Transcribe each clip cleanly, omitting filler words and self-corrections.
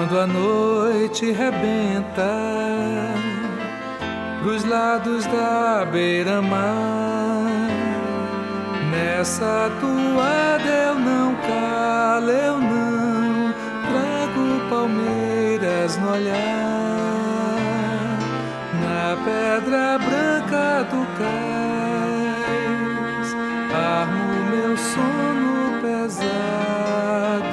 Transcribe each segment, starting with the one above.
Quando a noite rebenta pros lados da beira-mar, nessa toada eu não calo, eu não trago palmeiras no olhar. Na pedra branca do cais armo meu sono pesado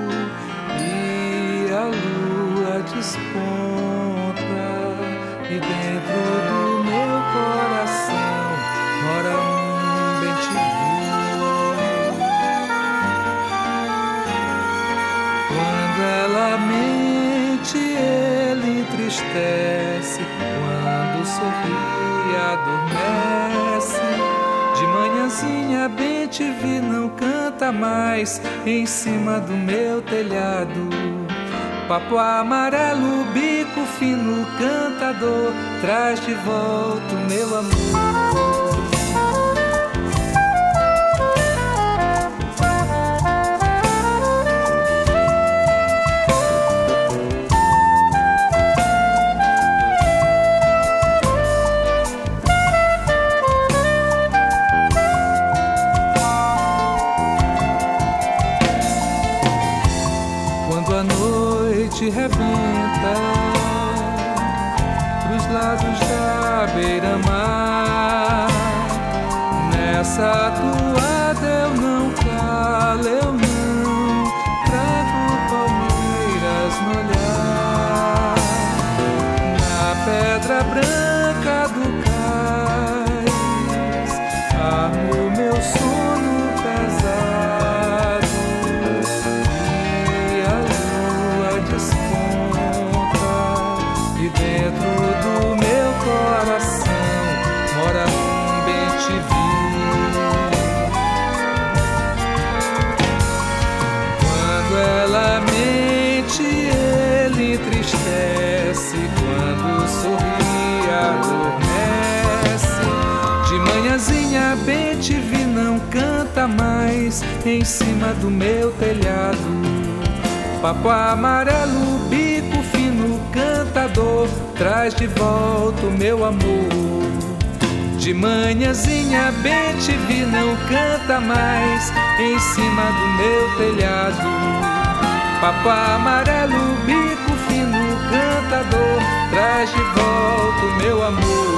e a lua desponta, e dentro do meu coração mora bem-te-vi. Quando ela mente, ele entristece, quando sorri, adormece. De manhãzinha bem-te-vi não canta mais em cima do meu telhado. Papo amarelo, bico fino, cantador, traz de volta o meu amor. Quando a noite rebenta pros lados da beira-mar, nessa toada eu não calo, eu não trago palmeiras no olhar. Na pedra branca do cais armo meu sono pesado e a lua desponta, e dentro do meu coração mora bem-te-vi. Quando ela mente, ele entristece, quando sorri, adormece. De manhãzinha bem-te-vi não canta mais em cima do meu telhado. Papo amarelo, bico fino, cantador, traz de volta o meu amor. De manhãzinha bem-te-vi não canta mais em cima do meu telhado. Papo amarelo, bico fino, cantador, traz de volta o meu amor.